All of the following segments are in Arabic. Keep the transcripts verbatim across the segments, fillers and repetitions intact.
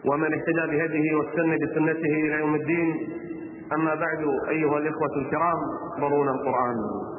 ومن اهتدى بهديه واستنى بسنته إلى يوم الدين. أما بعد، أيها الإخوة الكرام، ضرونا القرآن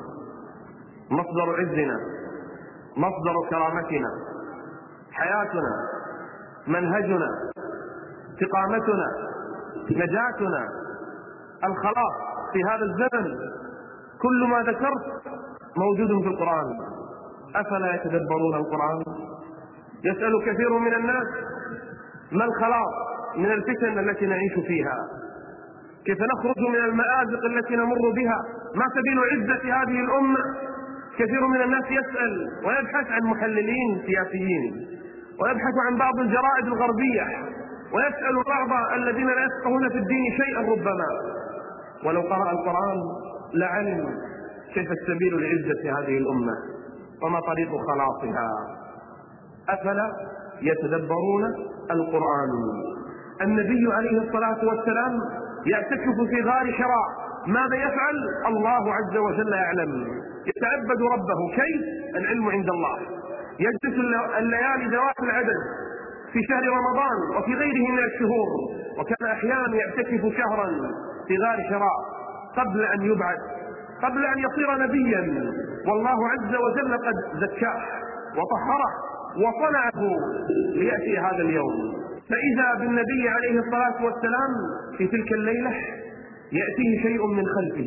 مصدر عزنا، مصدر كرامتنا، حياتنا، منهجنا، استقامتنا، نجاتنا، الخلاص في هذا الزمن. كل ما ذكرت موجود في القرآن. أفلا يتدبرون القرآن؟ يسأل كثير من الناس ما الخلاص من الفتن التي نعيش فيها؟ كيف نخرج من المآزق التي نمر بها؟ ما سبيل عزة هذه الأمة؟ كثير من الناس يسأل ويبحث عن محللين سياسيين، ويبحث عن بعض الجرائد الغربية، ويسأل بعض الذين لا يفقهون في الدين شيئا ربما، ولو قرأ القرآن لعلم كيف السبيل لعزة هذه الأمة وما طريق خلاصها. أفلا يتدبرون القرآن؟ النبي عليه الصلاة والسلام يعتكف في غار حراء، ماذا يفعل؟ الله عز وجل يعلم. يتعبد ربه. كيف؟ العلم عند الله. يجلس الليالي ذوات العدد في شهر رمضان وفي غيره من الشهور، وكان أحيانا يعتكف شهرا في غار حراء قبل أن يبعث، قبل أن يصير نبيا، والله عز وجل قد زكاه وطهره وصنعه ليأتي هذا اليوم. فإذا بالنبي عليه الصلاة والسلام في تلك الليلة يأتيه شيء من خلفه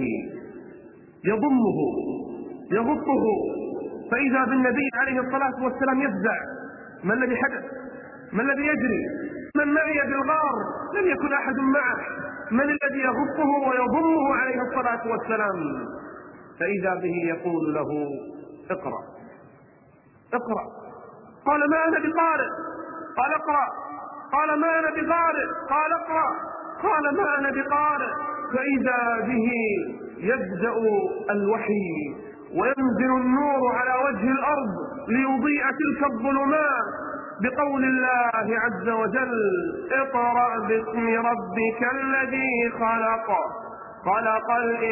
يضمه يغطه، فإذا بالنبي عليه الصلاة والسلام يفزع: ما الذي حدث؟ ما الذي يجري؟ من معي بالغار؟ لم يكن أحد معه. من الذي يغطه ويضمه عليه الصلاة والسلام؟ فإذا به يقول له: اقرأ اقرأ. قال: ما أنا بقارئ. قال: اقرأ. قال: ما أنا بقارئ. قال: اقرأ. قال: ما أنا بقارئ. فإذا به يبدأ الوحي وينزل النور على وجه الأرض ليضيء تلك الظلمات بقول الله عز وجل: اقرأ باسم ربك الذي خلق، خلق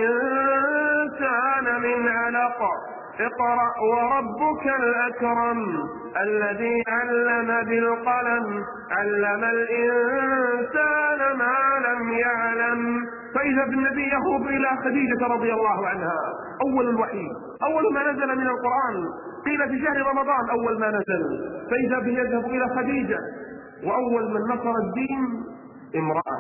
الإنسان من علق، اقرأ وربك الأكرم الذي علم بالقلم، علم الإنسان ما لم يعلم. فإذا بالنبي يهرب إلى خديجة رضي الله عنها، أول الوحي، أول ما نزل من القرآن، قيل في شهر رمضان أول ما نزل. فإذا به يذهب إلى خديجة، وأول من نصر الدين امرأة،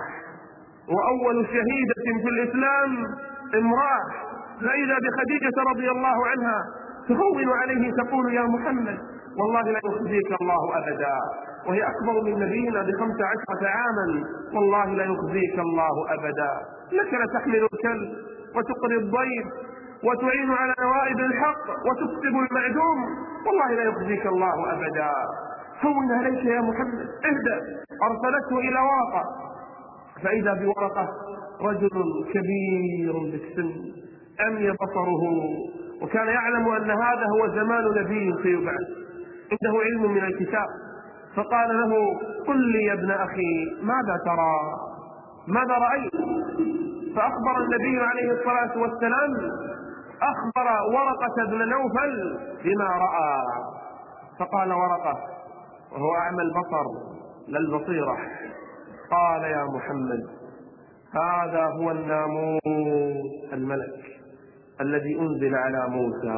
وأول شهيدة في الإسلام امرأة. فإذا بخديجة رضي الله عنها تهون عليه، تقول: يا محمد والله لا يخزيك الله أبدا، وهي أكبر من نبينا بخمس عشرة عاما، والله لا يخزيك الله أبدا. لك لتحمل الكلب وتقري الضيف وتعين على نوائب الحق وتكسب المعدوم، والله لا يخزيك الله أبدا. هون عليك يا محمد، اهدأ. أرسلته إلى ورقة، فإذا بورقة رجل كبير بالسن أمي بصره، وكان يعلم أن هذا هو زمان نبي سيبعث، عنده علم من الكتاب. فقال له: قل لي يا ابن أخي ماذا ترى؟ ماذا رأيت؟ فأخبر النبي عليه الصلاة والسلام، أخبر ورقة بن نوفل بما رأى. فقال ورقة وهو أعمى البصر لا البصيرة: قال: يا محمد هذا هو الناموس الملك الذي أنزل على موسى،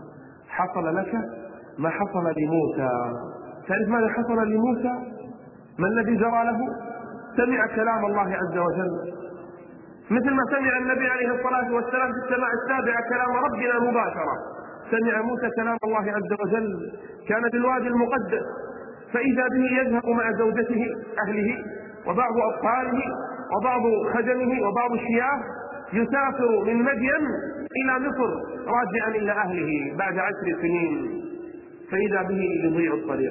حصل لك ما حصل لموسى. تعرف ماذا حصل لموسى؟ ما الذي جرى له؟ سمع كلام الله عز وجل، مثل ما سمع النبي عليه الصلاة والسلام في السماء السابعة كلام ربنا مباشرة. سمع موسى كلام الله عز وجل، كان بالوادي المقدس، فإذا به يذهب مع زوجته أهله وبعض أطفاله وبعض خدمه وبعض الشياه، يسافر من مدين إلى مصر راجعا إلى أهله بعد عشر سنين. فإذا به يضيع الطريق،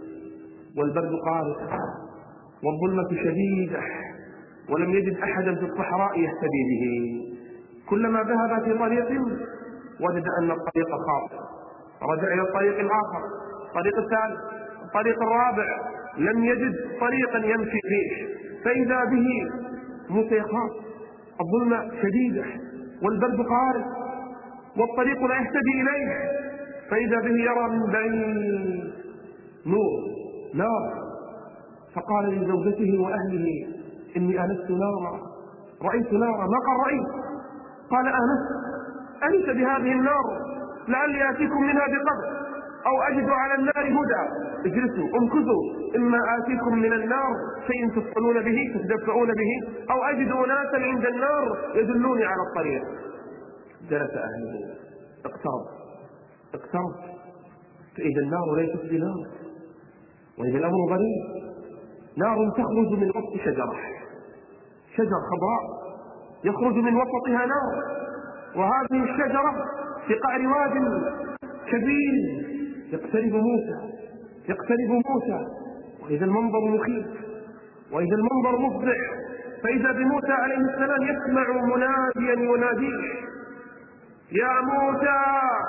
والبرد قارس، والظلمة شديدة، ولم يجد أحدا في الصحراء يهتدي به. كلما ذهب في طريق وجد أن الطريق خاطئ، رجع إلى الطريق الآخر، الطريق الثالث، الطريق الرابع، لم يجد طريقا يمشي فيه. فإذا به موسى يخاف، الظلمة شديدة والبرد قارس والطريق لا يهتدي إليه. فإذا به يرى من بعيد نور نار، فقال لزوجته وأهله: إني آنست نارا، رأيت نارا ما قد رأيت. قال: آنست أنت بهذه النار، لعلي آتيكم منها بقدر أو أجد على النار هدى. اجلسوا امكثوا، إما آتيكم من النار شيء تصلون به تتدفعون به، أو أجد أناسا عند النار يدلوني على الطريق. جلس أهله، اقترب اقترب فإذا النار ليست بنار، وإذا الأمر غريب. نار تخرج من وسط شجرة، شجر خضراء يخرج من وسطها نار، وهذه الشجرة في قعر واد كبير. يقترب موسى يقترب موسى وإذا المنظر مخيف، وإذا المنظر مفزع. فإذا بموسى عليه السلام يسمع مناديا يناديه: يا موسى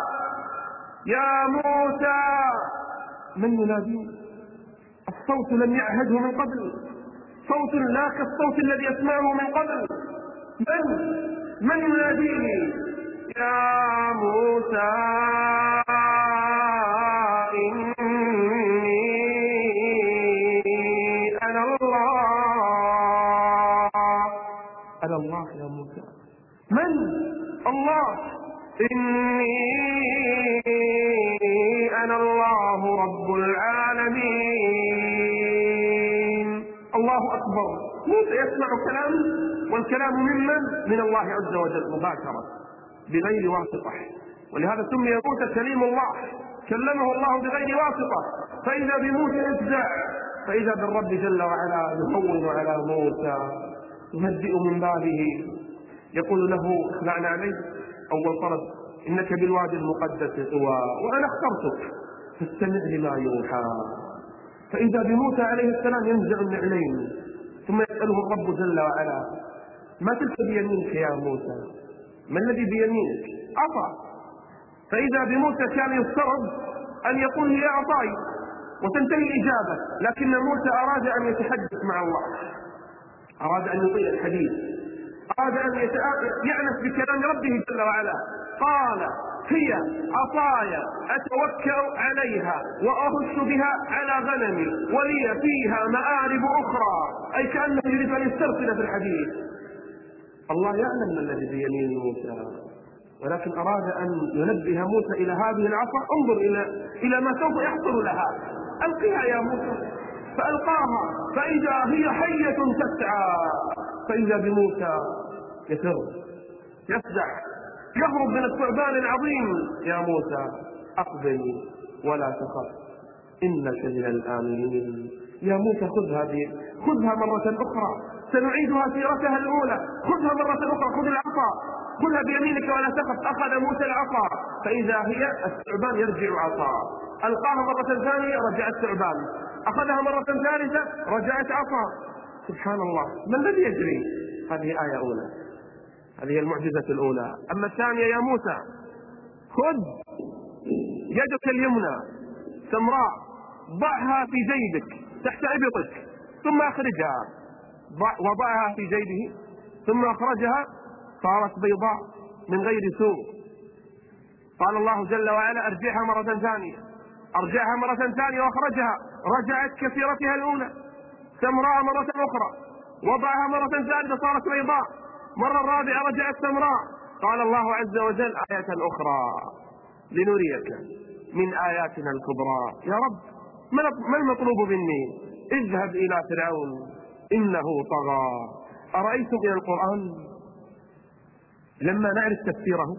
يا موسى. من يناديه؟ الصوت لم يعهده من قبل، صوت لا كالصوت الذي يسمعه من قبل. من من يناديه؟ يا موسى إني أنا الله. أنا الله يا موسى. من؟ الله. إني أنا الله رب العالمين. الله أكبر. موسى يسمع كلام، والكلام ممن؟ من الله عز وجل مباشرة بغير واسطة، ولهذا سمي موسى كليم الله، كلمه الله بغير واسطة. فإذا بموسى يفزع، فإذا بالرب جل وعلا يهون على موسى، يهدئ من بابه، يقول له: اخلعنا عليه أول طلب، إنك بالوادي المقدس طوى وأنا اخترتك فاستمع لما يوحى. فإذا بموسى عليه السلام ينزع النعلين، ثم يسأله الرب جل وعلا: ما تلك بيمينك يا موسى؟ ما الذي بيمينك؟ عصا. فإذا بموسى كان يفترض أن يقول: هي عصاي، وتنتهي الإجابة، لكن موسى أراد أن يتحدث مع الله، أراد أن يطيع الحديث، أراد أن يعنف بكلام ربه جل وعلا. قال: هي عصاي أتوكل عليها وأهش بها على غنمي ولي فيها مآرب أخرى. أي كأنه يريد أن يسترسل في الحديث. الله يعلم ما الذي بيمين موسى، ولكن أراد أن ينبه موسى إلى هذه العصا. انظر إلى إلى ما سوف يحصل لها. ألقيها يا موسى. فألقاها فإذا هي حية تسعى. فإذا بموسى يفر يفزع يهرب من الثعبان العظيم. يا موسى أقبل ولا تخف إنك من الآمنين. يا موسى خذ هذه خذها مرة أخرى، سنعيدها سيرتها الأولى. خذها مرة أخرى، خذ العصا، خذها بيمينك ولا تخف. أخذ موسى العصا فإذا هي الثعبان يرجع عصا. ألقاها مرة ثانية رجع الثعبان. أخذها مرة ثالثة رجعت عصا. سبحان الله، ما الذي يجري؟ هذه آية أولى، هذه المعجزة الأولى. أما الثانية: يا موسى خذ يدك اليمنى سمراء، ضعها في جيبك تحت إبطك ثم أخرجها. وضعها في جيبه ثم أخرجها، صارت بيضاء من غير سوء. قال الله جل وعلا: أرجعها مرة ثانية. أرجعها مرة ثانية وأخرجها، رجعت كثيرتها الأولى سمراء مرة أخرى. وضعها مرة ثالثة صارت بيضاء. مرة رابعة رجعت سمراء. قال الله عز وجل: آية أخرى لنريك من آياتنا الكبرى. يا رب، ما المطلوب مني؟ اذهب إلى فرعون إنه طغى. أرأيتم إلى القرآن لما نعرف تفسيره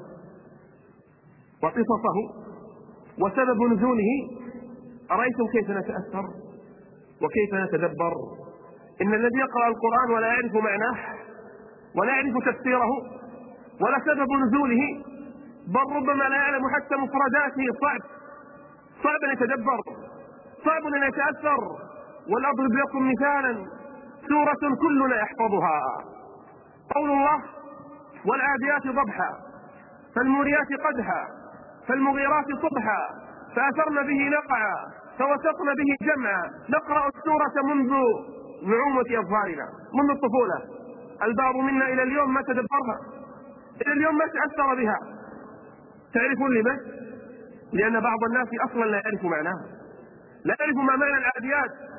وقصصه وسبب نزوله، أرأيتم كيف نتأثر وكيف نتدبر؟ إن الذي يقرأ القرآن ولا يعرف معناه ولا يعرف تفسيره ولا سبب نزوله، بل ربما لا يعلم حتى مفرداته، صعب صعب أن يتدبر، صعب أن يتأثر. والأضرب لكم مثالا، سورة كلنا يحفظها، قول الله: والعاديات ضبحا فالموريات قدحا فالمغيرات صبحا فأثرن به نقعا فوسطن به جمعا. نقرأ السورة منذ نعومة أظفارنا، منذ الطفولة. البعض منا إلى اليوم ما تدبرها، إلى اليوم ما تأثر بها. تعرفون لماذا؟ لأن بعض الناس أصلا لا يعرف معناها، لا يعرف ما معنى العاديات،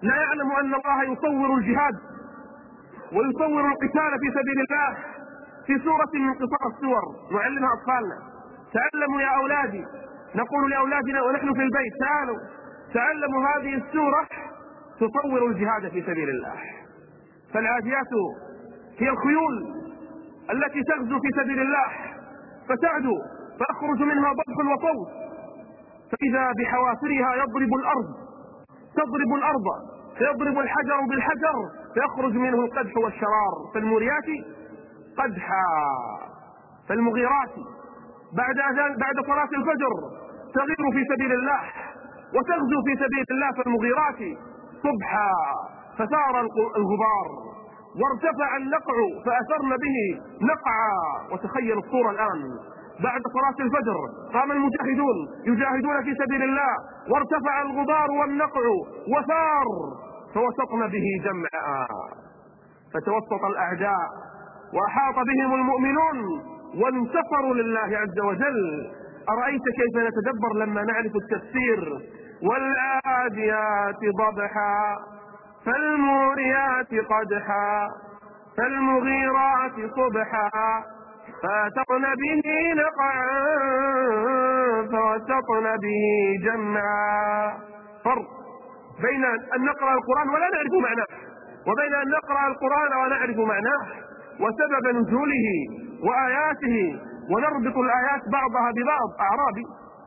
لا يعلم أن الله يصور الجهاد ويصور القتال في سبيل الله في سورة من قصار السور نعلمها أطفالنا. تعلموا يا أولادي، نقول لأولادنا ونحن في البيت: تعالوا تعلموا هذه السورة تصور الجهاد في سبيل الله. فالعاديات هي الخيول التي تغزو في سبيل الله، فتعدو فيخرج منها ضبح وصوت، فإذا بحوافرها يضرب الأرض تضرب الأرض فيضرب الحجر بالحجر فيخرج منه القدح والشرار. فالموريات قدحا، فالمغيرات بعد أذان بعد صلاة الفجر تغير في سبيل الله وتغزو في سبيل الله. فالمغيرات صبحا فثار الغبار وارتفع النقع فأثرن به نقعا. وتخيل الصورة الآن: بعد صلاة الفجر قام المجاهدون يجاهدون في سبيل الله، وارتفع الغبار والنقع وثار، فوسطن به جمعا، فتوسط الأعداء وأحاط بهم المؤمنون وانتصروا لله عز وجل. أرأيت كيف نتدبر لما نعرف التفسير؟ والعاديات ضبحا فالموريات قدحا فالمغيرات صبحا فأثرن به نقعا فوسطن به جمعا. فرق بين أن نقرأ القرآن ولا نعرف معناه، وبين أن نقرأ القرآن ونعرف معناه وسبب نزوله وآياته، ونربط الآيات بعضها ببعض. أعرابي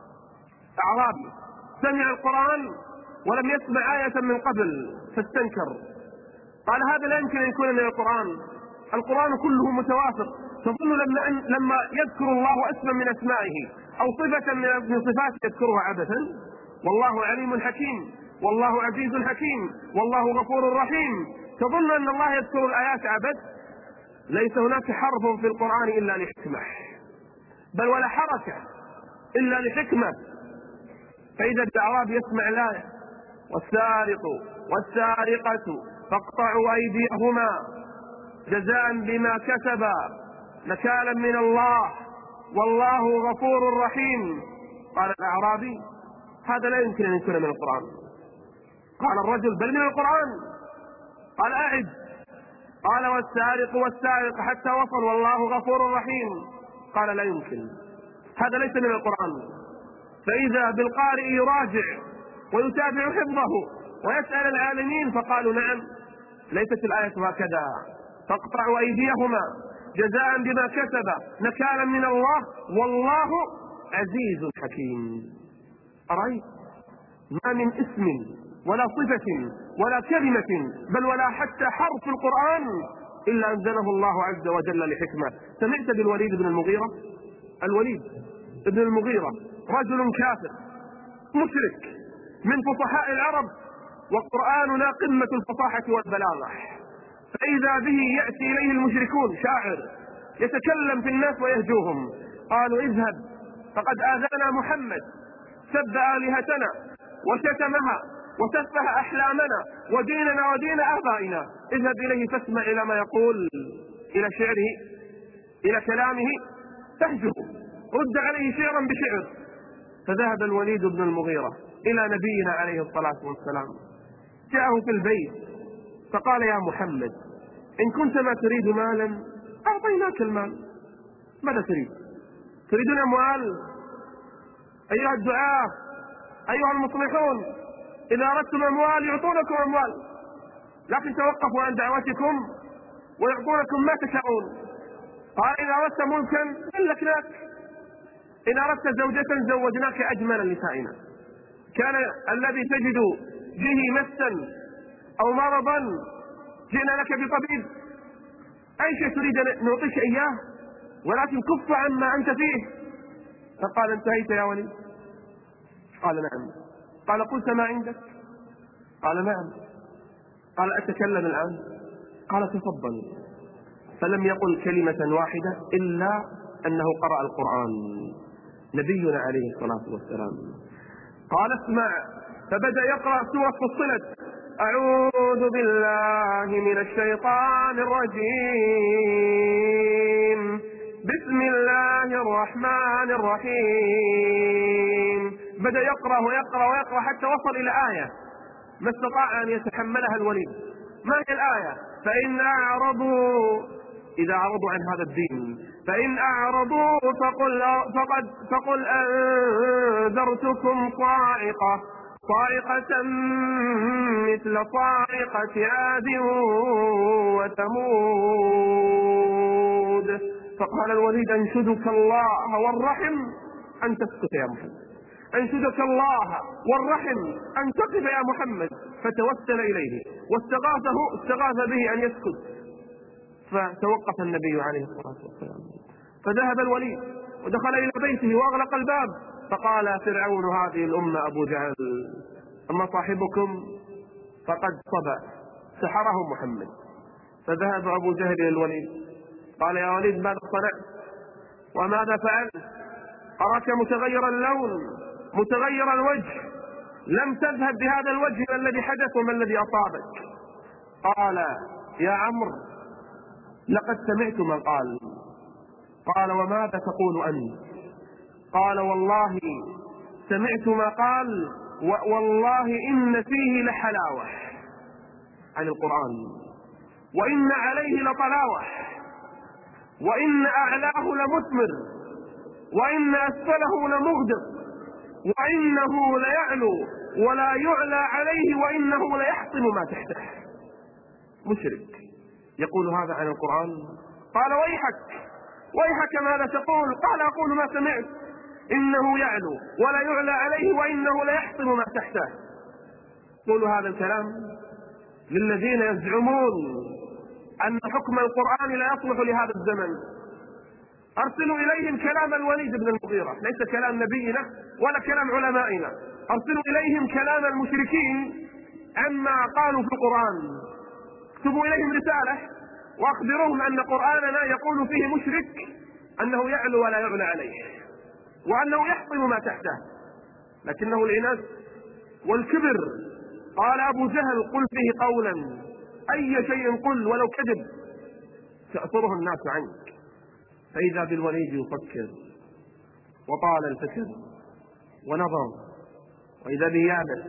أعرابي سمع القرآن ولم يسمع آية من قبل فاستنكر، قال: هذا لا يمكن أن يكون من القرآن، القرآن كله متوافق. تظن لما, لما يذكر الله اسما من أسمائه أو صفة من صفاته يذكرها عبثا؟ والله عليم حكيم، والله عزيز حكيم، والله غفور رحيم. تظن أن الله يذكر الآيات عبث؟ ليس هناك حرف في القرآن إلا لحكمة، بل ولا حركة إلا لحكمة. فإذا الأعرابي يسمع الآية: والسارق والسارقة فاقطعوا أيديهما جزاء بما كسبا نكالا من الله والله غفور رحيم، قال الأعرابي: هذا لا يمكن أن يكون من القرآن. قال الرجل: بل من القرآن. قال: أعد. قال: والسارق والسارق حتى وصل والله غفور رحيم. قال: لا يمكن، هذا ليس من القرآن. فإذا بالقارئ يراجع ويتابع حفظه ويسأل العالمين فقالوا: نعم، ليست الآية هكذا. فاقطعوا أيديهما جزاء بما كسب نكالا من الله والله عزيز حكيم. أرأيت؟ ما من اسم ولا صفة ولا كلمة بل ولا حتى حرف القرآن إلا أنزله الله عز وجل لحكمة. سمعت بالوليد بن المغيرة؟ الوليد بن المغيرة رجل كافر مشرك من فصحاء العرب، وقرآننا قمة الفصاحة والبلاغة، فإذا به يأتي إليه المشركون شاعر يتكلم في الناس ويهجوهم. قالوا: اذهب فقد آذانا محمد، سب آلهتنا وشتمها وسفه أحلامنا وديننا ودين آبائنا، اذهب إليه فاسمع إلى ما يقول، إلى شعره، إلى كلامه، تهجه، رد عليه شعرا بشعر. فذهب الوليد بن المغيرة إلى نبينا عليه الصلاة والسلام، جاءه في البيت فقال: يا محمد، إن كنت ما تريد مالا أعطيناك المال، ماذا تريد؟ تريدون أموال؟ أيها الدعاة، أيها المصلحون، إذا أردتم أموال يعطونكم أموال، لكن توقفوا عن دعوتكم ويعطونكم ما تشاءون. قال: إذا أردت ملكا ملكناك، إن أردت زوجة زوجناك أجمل نسائنا. كان الذي تجد به مسا أو مرضا جئنا لك بطبيب، أي شيء تريد نعطيك إياه، ولكن كف عما أنت فيه. فقال: انتهيت يا ولي؟ قال: نعم. قال: قلت ما عندك؟ قال: نعم. قال: أتكلم الآن؟ قال: تفضل. فلم يقل كلمة واحدة إلا أنه قرأ القرآن، نبينا عليه الصلاة والسلام. قال: اسمع. فبدأ يقرأ سورة فصلت: أعوذ بالله من الشيطان الرجيم، بسم الله الرحمن الرحيم. بدأ يقرأ ويقرأ ويقرأ حتى وصل إلى آية ما استطاع أن يتحملها الوليد. ما هي الآية؟ فإن أعرضوا، إذا أعرضوا عن هذا الدين، فإن أعرضوا فقل, فقد فقل أنذرتكم صاعقة صاعقة مثل صاعقة عاد وثمود. فقال الوليد أنشدك الله والرحم أن تسكت يا محمد، أنشدك الله والرحم أن تقف يا محمد. فتوسل إليه واستغاثه استغاث به أن يسكت، فتوقف النبي عليه الصلاة والسلام. فذهب الوليد ودخل إلى بيته وأغلق الباب. فقال فرعون هذه الأمة أبو جهل: أما صاحبكم فقد صبأ، سحره محمد. فذهب أبو جهل إلى الوليد قال: يا وليد ماذا صنعت وماذا فعلت؟ أراك متغير اللون متغير الوجه، لم تذهب بهذا الوجه الذي حدث وما الذي أصابك؟ قال: يا عمرو لقد سمعت من قال. قال: وماذا تقول أنت؟ قال: والله سمعت ما قال، والله إن فيه لحلاوة عن القرآن، وإن عليه لطلاوة، وإن أعلاه لمثمر، وإن أسفله لمغدق، وإنه ليعلو ولا يعلى عليه، وإنه ليحطم ما تحته. مشرك يقول هذا عن القرآن. قال: ويحك ويحك ماذا تقول؟ قال: أقول ما سمعت، إنه يعلو ولا يعلى عليه، وإنه ليحطم ما تحته. قولوا هذا الكلام للذين يزعمون أن حكم القرآن لا يصلح لهذا الزمن. أرسلوا إليهم كلام الوليد بن المغيرة، ليس كلام نبينا ولا كلام علمائنا. أرسلوا إليهم كلام المشركين عما قالوا في القرآن. اكتبوا إليهم رسالة وأخبروهم أن قرآننا يقول فيه مشرك أنه يعلو ولا يعلى عليه، وأنه يحطم ما تحته، لكنه العناد والكبر. قال أبو جهل: قل فيه قولا، أي شيء قل ولو كذب تأثره الناس عنك. فإذا بالوليد يفكر وطال الفكر ونظر، وإذا به يعبث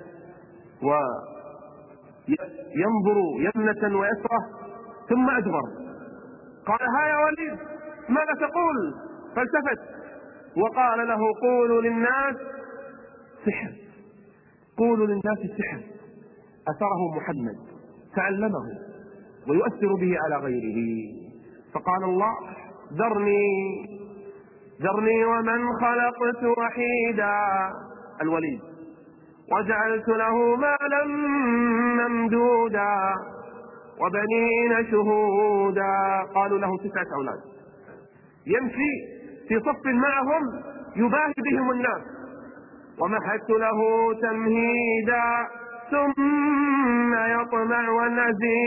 وينظر يمنة ويسرة ثم أدبر. قال: ها يا وليد ماذا تقول؟ فالتفت وقال له: قولوا للناس سحر، قولوا للناس السحر أثره محمد تعلمه ويؤثر به على غيره. فقال الله: ذرني ذرني ومن خلقت وحيدا، الوليد، وجعلت له مالا ممدودا وبنين شهودا. قالوا له تسعة أولاد، يمشي في صف معهم يباهي بهم الناس. ومهدت له تمهيدا ثم يطمع أن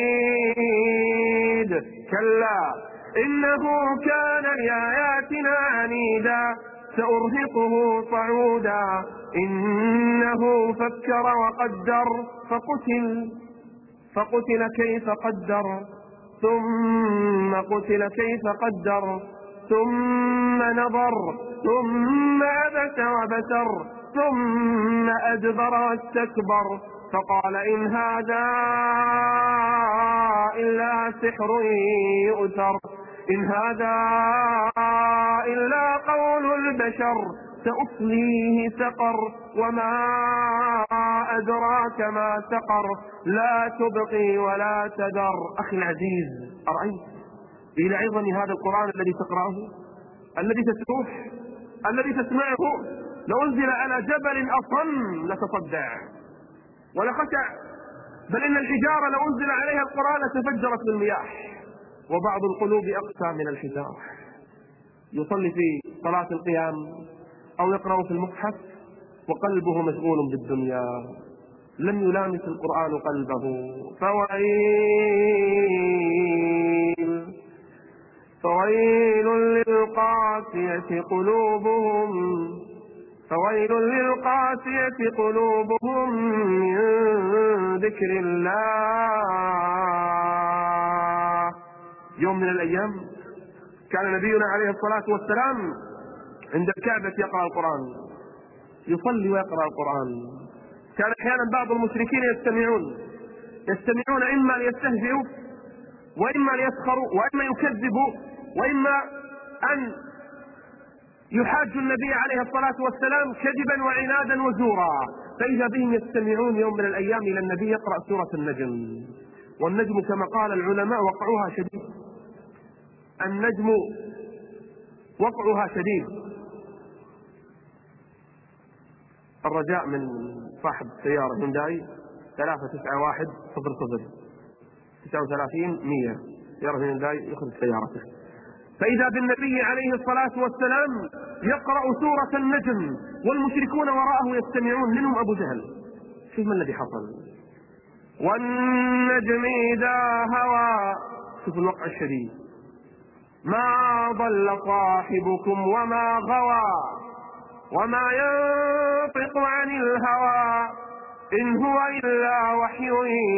أزيد، كلا إنه كان لآياتنا عنيدا سأرهقه صعودا إنه فكر وقدر فقتل فقتل كيف قدر ثم قتل كيف قدر ثم نظر ثم عبس وبسر ثم أدبر واستكبر فقال: إن هذا إلا سحر يؤثر، إن هذا إلا قول البشر، سأصليه سقر وما أدراك ما سقر، لا تبقي ولا تذر. أخي العزيز، أرأيت إلى عظم هذا القرآن الذي تقرأه، الذي تتلوه، الذي تسمعه؟ لو أنزل على جبل أصم لتصدع ولخشع، بل إن الحجارة لو أنزل عليها القرآن لتفجرت بالمياه. وبعض القلوب أقسى من الحجارة، يصلي في صلاة القيام أو يقرأ في المصحف وقلبه مشغول بالدنيا، لم يلامس القرآن قلبه. فويل فويل للقاسية قلوبهم فويل للقاسية قلوبهم من ذكر الله. يوم من الأيام كان نبينا عليه الصلاة والسلام عند الكعبة يقرأ القرآن، يصلي ويقرأ القرآن، كان أحيانا بعض المشركين يستمعون يستمعون إما ليستهزئوا وإما ليسخروا وإما يكذبوا وإما أن يحاجوا النبي عليه الصلاة والسلام كذبا وعنادا وزورا. فإذا بهم يستمعون يوم من الأيام إلى النبي يقرأ سورة النجم، والنجم كما قال العلماء وقعها شديد، النجم وقعها شديد. الرجاء من صاحب سيارة هونداي ثلاثة تسعة واحد صفر صفر تسعة وثلاثين مية سيارة هونداي يخرج سيارته. فإذا بالنبي عليه الصلاة والسلام يقرأ سورة النجم والمشركون وراءه يستمعون، منهم أبو جهل. شوف ما الذي حصل. والنجم إذا هوى، شوف الوقع الشديد، ما ضل صاحبكم وما غوى وما ينطق عن الهوى إن هو إلا وحي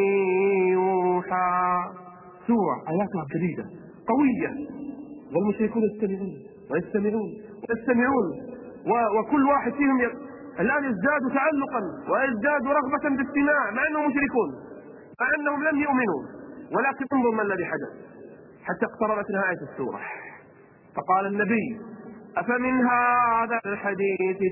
يوحى. سورة آياتها شديدة قوية، والمشركون يستمعون ويستمعون ويستمعون وكل واحد فيهم ي... الآن يزداد تعلقا ويزداد رغبة بالاستماع مع أنهم مشركون، مع أنهم لم يؤمنوا. ولكن انظر ما الذي حدث حتى اقتربت نهاية السورة. فقال النبي: أفمن هذا الحديث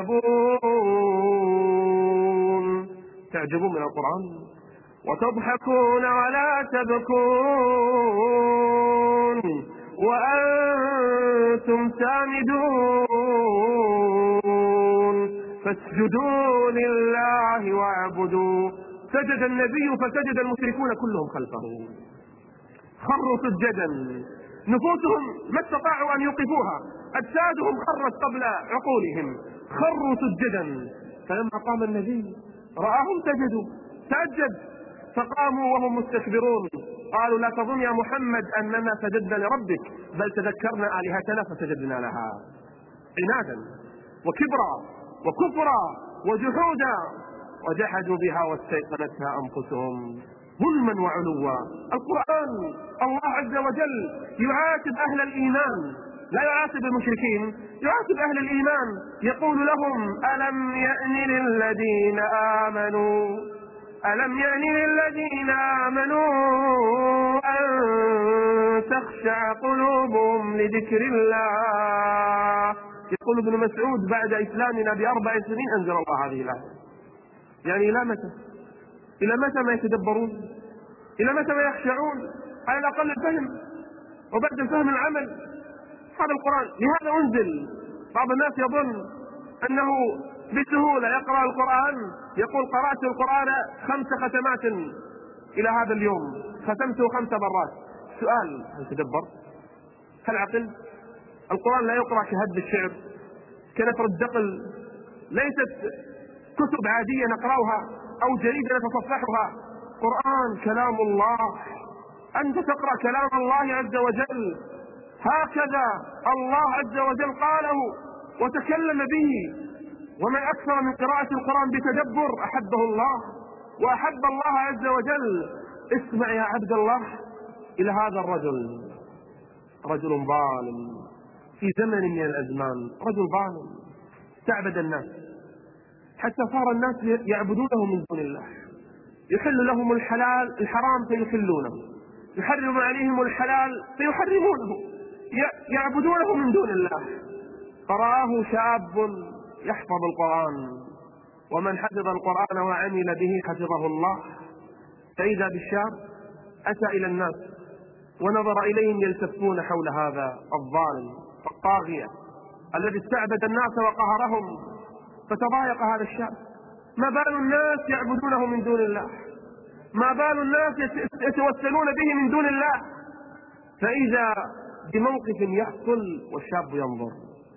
تعجبون تعجبون من القرآن وتضحكون ولا تبكون وأنتم سامدون فاسجدوا لله واعبدوا. سجد النبي فسجد المشركون كلهم خلفه، خروا سجدا، نفوسهم ما استطاعوا أن يوقفوها، أجسادهم خرت قبل عقولهم، خروا سجدا. فلما قام النبي رآهم سجدوا تعجب، فقاموا وهم مستكبرون، قالوا: لا تظن يا محمد أننا سجدنا لربك، بل تذكرنا آلهتنا فسجدنا لها، عنادا وكبرا وكفرا وجحودا، وجحدوا بها واستيقنتها أنفسهم ظلما وعلوا. القرآن الله عز وجل يعاتب أهل الإيمان، لا يعاتب المشركين، يعاتب أهل الإيمان، يقول لهم: ألم يأن للذين آمنوا ألم يأن للذين آمنوا أن تخشع قلوبهم لذكر الله. يقول ابن مسعود: بعد إسلامنا بأربع سنين أنزل الله هذه الآية. يعني إلى متى؟ إلى متى ما يتدبرون؟ إلى متى ما يخشعون؟ على الأقل الفهم، وبعد الفهم العمل. هذا القرآن لهذا أنزل. بعض الناس يظن أنه بسهولة يقرأ القرآن، يقول: قرأت القرآن خمس ختمات إلى هذا اليوم، ختمته خمس مرات. سؤال: هل تدبر؟ هل عقل؟ القرآن لا يقرأ كهد الشعر، كنثر الدقل، ليست كتب عادية نقرأها أو جريدة نتصفحها. قرآن كلام الله، أنت تقرأ كلام الله عز وجل، هكذا الله عز وجل قاله وتكلم به. ومن أكثر من قراءة القرآن بتدبر أحبه الله وأحب الله عز وجل. اسمع يا عبد الله إلى هذا الرجل، رجل ظالم في زمن من الأزمان، رجل ظالم استعبد الناس حتى صار الناس يعبدونه من دون الله، يحل لهم الحلال الحرام فيحلونه، يحرم عليهم الحلال فيحرمونه، يعبدونه من دون الله. فرآه شاب يحفظ القرآن، ومن حفظ القرآن وعمل به حفظه الله. فإذا بالشاب أتى إلى الناس ونظر إليهم يلتفون حول هذا الظالم الطاغية الذي استعبد الناس وقهرهم، فتضايق هذا الشاب. ما بال الناس يعبدونه من دون الله؟ ما بال الناس يتوسلون به من دون الله؟ فإذا بموقف يحصل والشاب ينظر،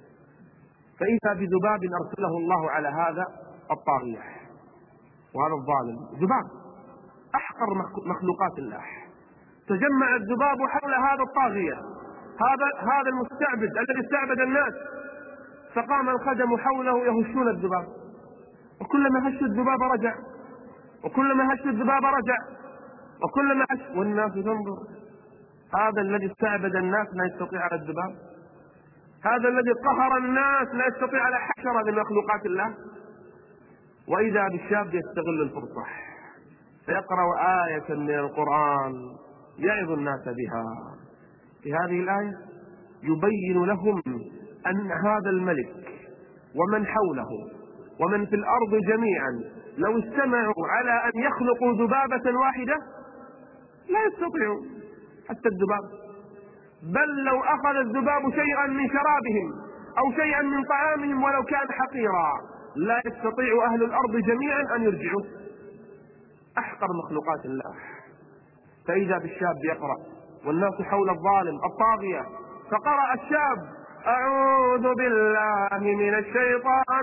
فإذا بذباب أرسله الله على هذا الطاغية وهذا الظالم. ذباب أحقر مخلوقات الله، تجمع الذباب حول هذا الطاغية، هذا هذا المستعبد الذي استعبد الناس، فقام الخدم حوله يهشون الذباب، وكلما هشوا الذباب رجع، وكلما هشوا الذباب رجع، وكلما هش والناس تنظر. هذا الذي استعبد الناس لا يستطيع على الذباب، هذا الذي قهر الناس لا يستطيع على حشرة من مخلوقات الله. وإذا بالشاب يستغل الفرصة فيقرأ آية من القرآن يعظ الناس بها. في هذه الآية يبين لهم أن هذا الملك ومن حوله ومن في الأرض جميعا لو استمعوا على أن يخلقوا ذبابة واحدة لا يستطيعون حتى الذباب، بل لو أخذ الذباب شيئا من شرابهم أو شيئا من طعامهم ولو كان حقيرا لا يستطيع أهل الأرض جميعا أن يرجعوا أحقر مخلوقات الله. فإذا بالشاب يقرأ والناس حول الظالم الطاغية، فقرأ الشاب أعوذ بالله من الشيطان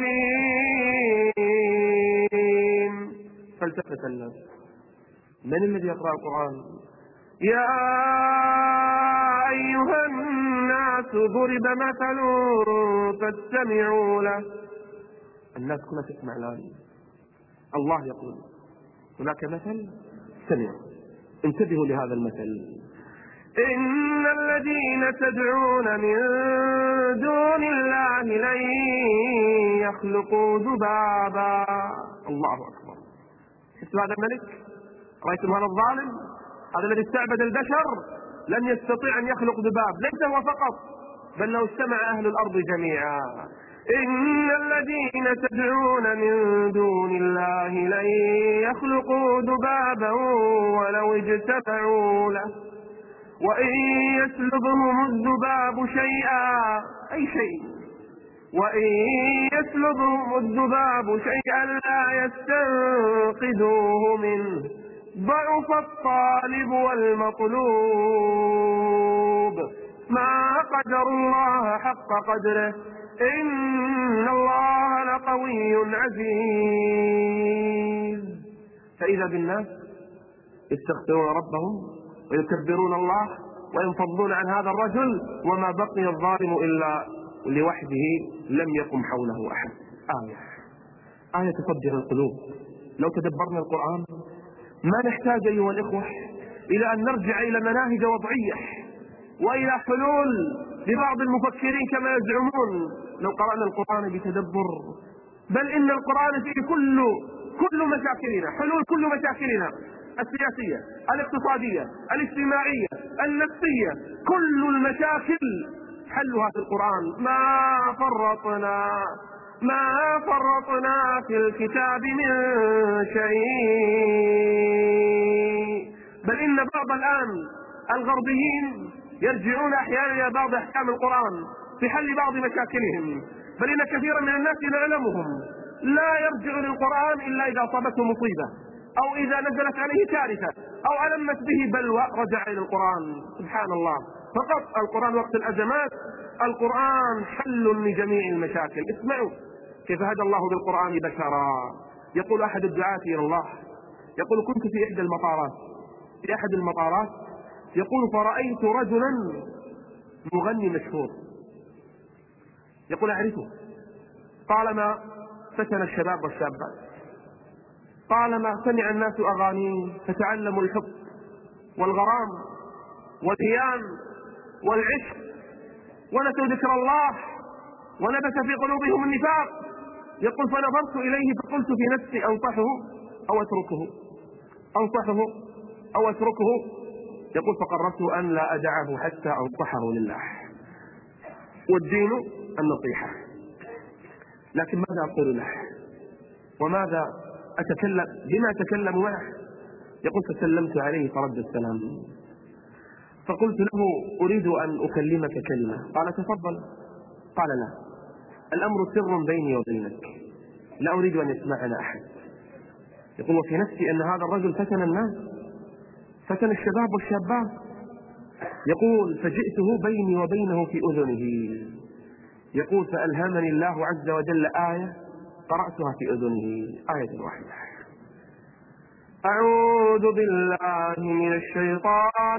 الرجيم، فالتفت الناس، من الذي يقرأ القرآن؟ يا أيها الناس ضرب مثل فاستمعوا له. الناس كلها تسمع الآن. الله يقول هناك مثل، استمعوا، انتبهوا لهذا المثل. إن الذين تدعون من دون الله لن يخلقوا ذبابا. الله أكبر. شفتوا هذا الملك؟ رأيتم هذا الظالم؟ هذا الذي استعبد البشر لن يستطيع أن يخلق ذباب، ليس هو فقط بل لو استمع أهل الأرض جميعا. إن الذين تدعون من دون الله لن يخلقوا ذبابا ولو اجتمعوا له وإن يسلبهم الذباب شيئا، أي شيء، وإن يسلبهم الذباب شيئا لا يستنقذوه منه، ضعف الطالب والمطلوب، ما قدر الله حق قدره، إن الله لقوي عزيز. فإذا بالناس يستغفرون ربهم ويكبرون الله وينفضون عن هذا الرجل، وما بقي الظالم إلا لوحده لم يقم حوله أحد. آية آية تفجر القلوب. لو تدبرنا القرآن ما نحتاج أيها الإخوة إلى أن نرجع إلى مناهج وضعية وإلى حلول لبعض المفكرين كما يزعمون. لو قرأنا القرآن بتدبر، بل إن القرآن فيه كل كل مشاكلنا، حلول كل مشاكلنا السياسية، الاقتصادية، الاجتماعية، النفسية، كل المشاكل حلها في القرآن. ما فرطنا ما فرطنا في الكتاب من شيء. بل إن بعض الآن الغربيين يرجعون أحيانا إلى بعض أحكام القرآن في حل بعض مشاكلهم، بل إن كثيرا من الناس نعلمهم لا يرجع للقرآن إلا إذا أصابته مصيبة أو إذا نزلت عليه كارثة أو ألمت به بلوى رجع إلى القرآن. سبحان الله، فقط القرآن وقت الأزمات، القرآن حل لجميع المشاكل. اسمعوا كيف هدى الله بالقرآن بشرا. يقول أحد الدعاة إلى الله، يقول كنت في إحدى المطارات في أحد المطارات يقول فرأيت رجلا مغني مشهور، يقول أعرفه، طالما فتن الشباب والشابات، طالما سمع الناس أغانيه فتعلموا الحب والغرام والهيام والعشق ونسوا ذكر الله ونبت في قلوبهم النفاق. يقول فنظرت إليه فقلت في نفسي أنصحه أو أتركه أنصحه أو أتركه يقول فقررت أن لا أدعه حتى أنصحه لله، والدين النصيحة. لكن ماذا أقول له وماذا أتكلم بما أتكلم معه؟ يقول فسلمت عليه فرد السلام، فقلت له أريد أن أكلمك كلمة. قال تفضل. قال لا، الأمر سر بيني وبينك لا أريد أن يسمعنا أحد. يقول وفي نفسي أن هذا الرجل فتن الناس، فتن الشباب والشابات. يقول فجئته بيني وبينه في أذنه. يقول فألهمني الله عز وجل آية قرأتها في أذنه، آية واحدة: أعوذ بالله من الشيطان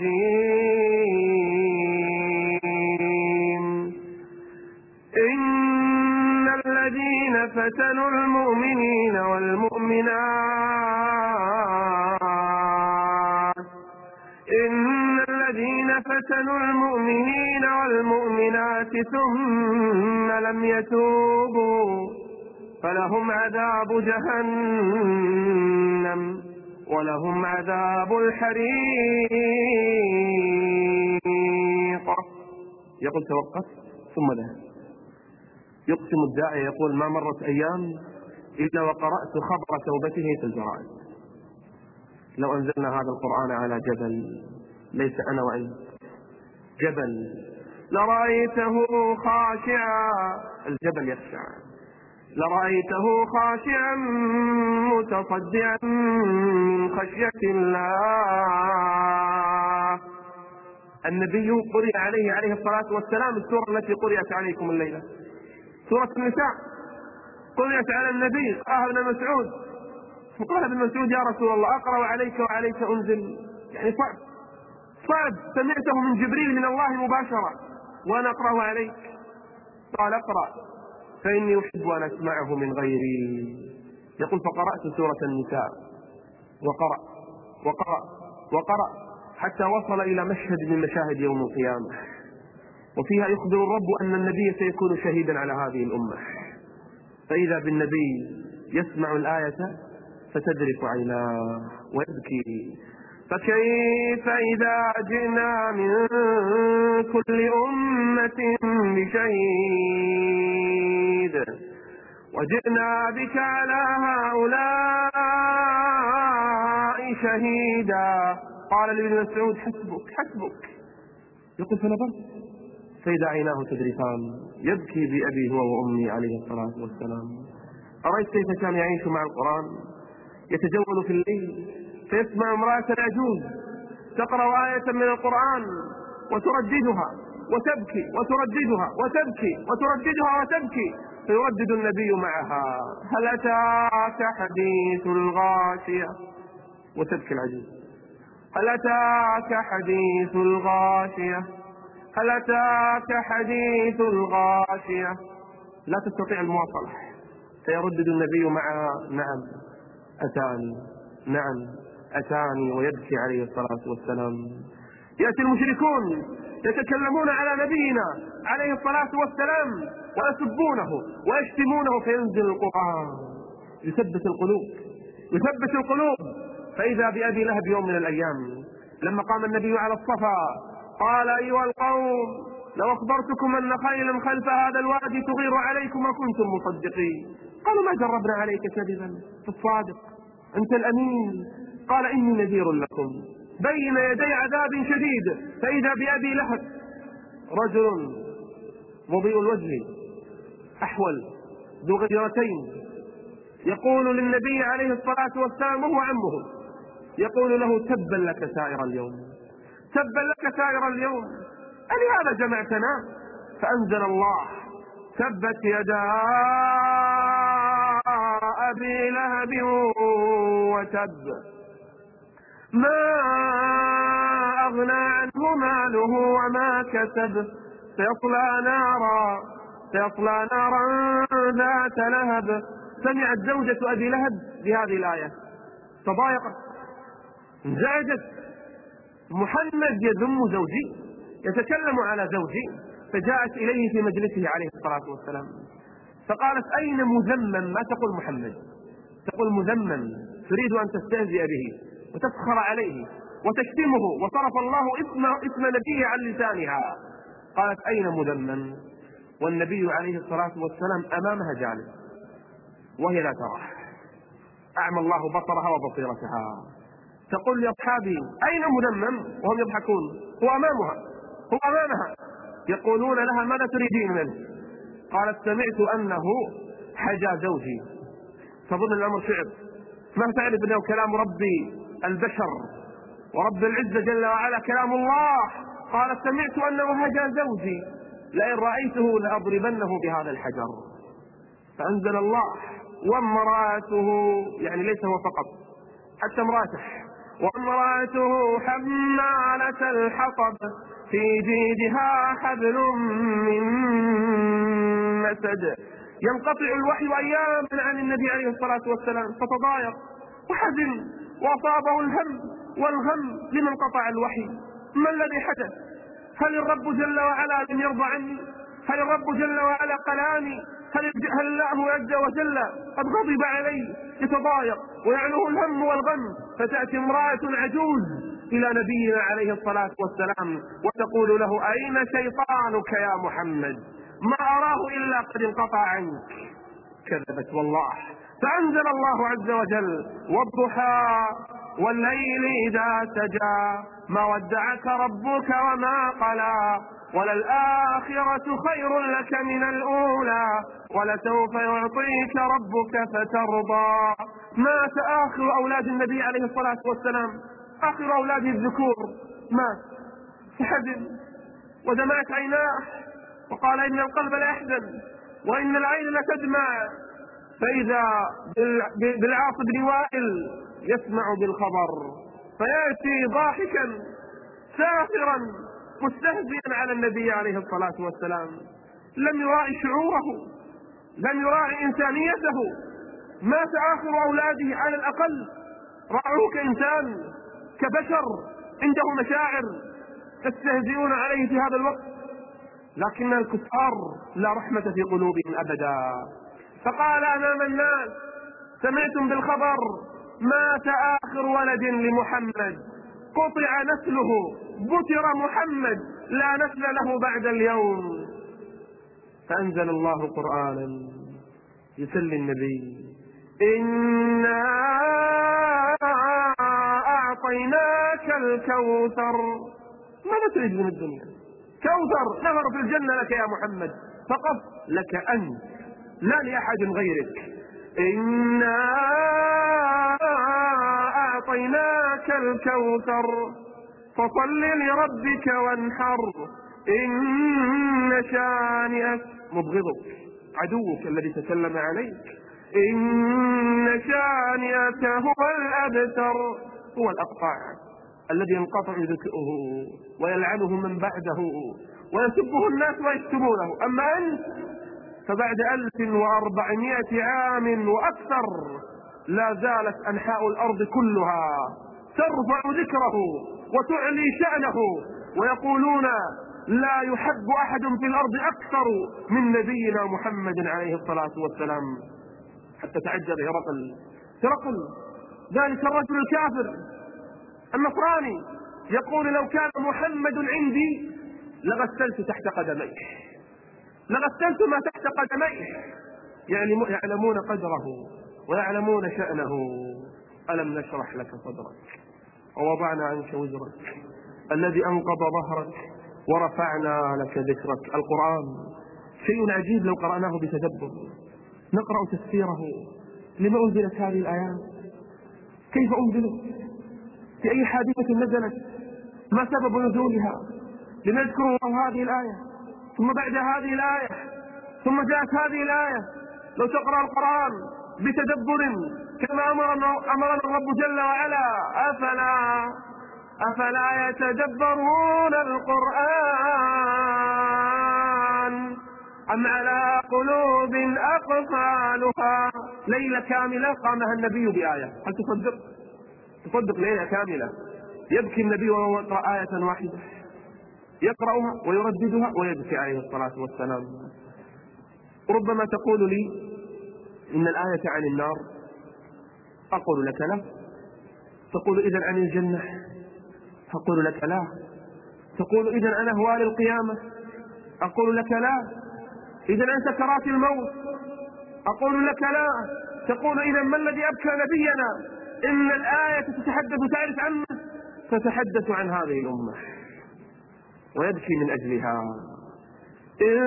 الرجيم إن الذين فتنوا المؤمنين والمؤمنات إن الذين فتنوا المؤمنين والمؤمنات ثم لم يتوبوا فلهم عذاب جهنم ولهم عذاب الحريق. يقول توقف ثم ذهب. يقسم الداعي يقول ما مرت أيام إلا وقرأت خبر توبته في الجرائد. لو أنزلنا هذا القرآن على جبل، ليس أنا وأنت، جبل، لرأيته خاشعا، الجبل يخشع، لرأيته خاشعا متصدعا من خشية الله. النبي قرئ عليه عليه الصلاة والسلام السورة التي قرئت عليكم الليلة، سورة النساء، قرئت على النبي، قال ابن مسعود، فقال ابن مسعود يا رسول الله أقرأ عليك وعليك أنزل، يعني صعب صعب، سمعته من جبريل من الله مباشرة وأنا أقرأ عليك. قال اقرأ فإني أحب أن أسمعه من غيري. يقول فقرأت سورة النساء وقرأ وقرأ وقرأ حتى وصل إلى مشهد من مشاهد يوم القيامة، وفيها يخبر الرب أن النبي سيكون شهيدا على هذه الأمة، فإذا بالنبي يسمع الآية فتدرك عيناه ويبكي. فكيف إذا جئنا من كل أمة بشهيد وجئنا بك على هؤلاء شهيدا. قال لابن مسعود حسبك حسبك. يقول فنظرت فإذا عيناه تذرفان يبكي بأبي هو وأمي عليه الصلاة والسلام. أرأيت كيف كان يعيش مع القرآن؟ يتجول في الليل فيسمع امرأة يجوز تقرأ آية من القرآن وترددها وتبكي وترددها وتبكي وترددها وتبكي، فيردد النبي معها هل أتاك حديث الغاشية، وتبكي العجوز هل أتاك حديث الغاشية هل أتاك حديث الغاشية، لا تستطيع المواصلة، فيردد النبي معها نعم أتاني نعم أتاني، ويبكي عليه الصلاة والسلام. يأتي المشركون يتكلمون على نبينا عليه الصلاة والسلام ويسبونه ويشتمونه، فينزل القرآن يثبت القلوب يثبت القلوب. فإذا بأبي لهب يوم من الأيام لما قام النبي على الصفا قال أيها القوم لو أخبرتكم أن خيلا خلف هذا الوادي تغير عليكم وكنتم مصدقين. قالوا ما جربنا عليك كذبا في الصادق أنت الأمين. قال إني نذير لكم بين يدي عذاب شديد. فإذا بأبي لهب رجل مضيء الوجه أحول ذو غيرتين يقول للنبي عليه الصلاة والسلام وهو عمه، يقول له تبا لك سائر اليوم تبا لك سائر اليوم ألهذا جمعتنا؟ فأنزل الله تبت يدا أبي لهب وتب ما أغنى عنه ماله وما كسب سيصلى نارا سيصلى نارا ذات لهب. سمعت زوجة أبي لهب بهذه الآية تضايقت انزعجت، محمد يذم زوجي يتكلم على زوجي، فجاءت إليه في مجلسه عليه الصلاة والسلام فقالت أين مذمم؟ ما تقول محمد، تقول مذمم، تريد أن تستهزئ به وتسخر عليه وتشتمه، وصرف الله اسم, اسم نبيه عن لسانها. قالت أين مذمم؟ والنبي عليه الصلاة والسلام أمامها جالس وهي لا تراه، أعمى الله بصرها وبصيرتها. تقول لأصحابي أين مذمم وهم يضحكون، هو أمامها هو أمامها. يقولون لها ماذا تريدين منه؟ قالت سمعت أنه حجى زوجي. تظن الأمر شعر، ما تعرف أنه كلام ربي البشر ورب العزة جل وعلا كلام الله. قالت سمعت أنه حجى زوجي لئن رأيته لأضربنه بهذا الحجر. فأنزل الله وامرأته، يعني ليس هو فقط حتى امرأته، وامرأته حمالة الحطب في جيدها حبل من مسد. ينقطع الوحي أياما عن النبي عليه الصلاة والسلام فتضايق وحزن وأصابه الهم والغم لمن قطع الوحي. ما الذي حدث؟ هل الرب جل وعلا لم يرضى عني؟ هل الرب جل وعلا قلاني؟ هل, هل الله عز وجل قد غضب عليه؟ يتضايق ويعنوه الهم والغم، فتأتي امرأة عجوز إلى نبينا عليه الصلاة والسلام وتقول له: أين شيطانك يا محمد؟ ما أراه إلا قد انقطع عنك. كذبت والله. فأنزل الله عز وجل: والضحى والليل إذا سجى ما ودعك ربك وما قلى وللآخرة خير لك من الأولى ولسوف يعطيك ربك فترضى. مات آخر أولاد النبي عليه الصلاة والسلام، آخر أولاده الذكور مات، فحزن ودمعت عيناه وقال: إن القلب لا يحزن وإن العين لتدمع. فإذا بالعاص بن وائل يسمع بالخبر فيأتي ضاحكا ساخرا مستهزئا على النبي عليه الصلاة والسلام. لم يراعي شعوره، لم يراعي إنسانيته. مات آخر أولاده على الأقل رأوه كإنسان كبشر عنده مشاعر، تستهزئون عليه في هذا الوقت. لكن الكفار لا رحمة في قلوبهم أبدا. فقال أمام الناس: سمعتم بالخبر؟ مات آخر ولد لمحمد، قطع نسله، بتر محمد، لا نسل له بعد اليوم. فأنزل الله قرآنا يسلي النبي: إنا أعطيناك الكوثر. ماذا تريد من الدنيا؟ كوثر، نهر في الجنة لك يا محمد، فقط لك أنت لا لأحد غيرك. إنا أعطيناك الكوثر فصل لربك وانحر إن شانئك مبغضك، عدوك الذي تكلم عليك، إن شانئك هو الأبتر، هو الأقطع الذي ينقطع ذكره ويلعنه من بعده ويسبه الناس ويشتمونه. أما أنت فبعد ألف وأربعمائة عام وأكثر لا زالت أنحاء الأرض كلها ترفع ذكره وتعلي شأنه، ويقولون: لا يحب أحد في الأرض أكثر من نبينا محمد عليه الصلاة والسلام. حتى تعجب هرقل هرقل ذلك الرجل الكافر النصراني يقول: لو كان محمد عندي لغسلت تحت قدميه، لغسلت ما تحت قدميه. يعني يعلمون قدره ويعلمون شأنه. ألم نشرح لك صدرك ووضعنا عنك وزرك الذي أنقض ظهرك ورفعنا لك ذكرك. القرآن شيء عجيب لو قرأناه بتدبر. نقرأ تفسيره. لما أنزلت هذه الآيات؟ كيف أنزلت؟ في أي حادثة نزلت؟ ما سبب نزولها؟ لنذكر الله هذه الآية ثم بعد هذه الآية ثم جاءت هذه الآية. لو تقرأ القرآن بتدبر كما أمرنا أمرنا الرب جل وعلا: أفلا أفلا يتدبرون القرآن أم على قلوب أقفالها. ليلة كاملة قامها النبي بآية. هل تصدق؟ تصدق ليلة كاملة يبكي النبي وهو يقرأ آية واحدة، يقرأها ويرددها ويبكي عليه الصلاة والسلام. ربما تقول لي: إن الآية عن النار. أقول لك: لا. تقول: إذن عن الجنة. أقول لك: لا. تقول: إذن عن أهوال القيامة. أقول لك: لا. إذن عن سكرات الموت. أقول لك: لا. تقول: إذن ما الذي أبكى نبينا؟ إن الآية تتحدث تعرف عنه، تتحدث عن هذه الأمة ويبكي من أجلها. إن